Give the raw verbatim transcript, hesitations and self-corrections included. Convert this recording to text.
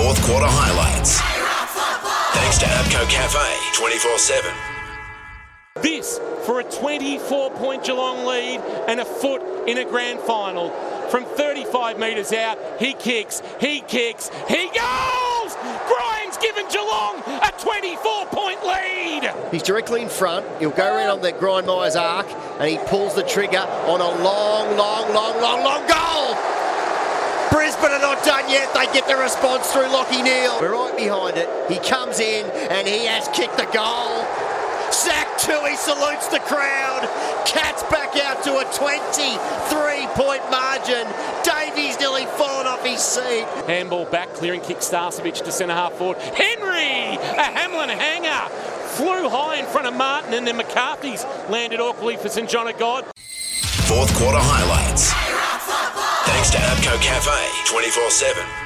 Fourth quarter highlights. Thanks to Abco Cafe twenty-four seven. This for a twenty-four point Geelong lead and a foot in a grand final. From thirty-five metres out, he kicks, he kicks, he goes! Grimes given Geelong a twenty-four point lead! He's directly in front. He'll go around on the Grindmeyer's arc and he pulls the trigger on a long, long, long, long, long goal! Brisbane are not done yet. They get the response through Lachie Neale. We're right behind it. He comes in and he has kicked the goal. Sack two, he salutes the crowd. Cats back out to a twenty-three point margin. Davies nearly fallen off his seat. Handball back, clearing kick Starcevic to centre half forward. Henry, a Hamlin hanger, flew high in front of Martin, and then McCarthy's landed awkwardly for St John of God. Fourth quarter highlights. Thanks to Abco Cafe twenty-four seven.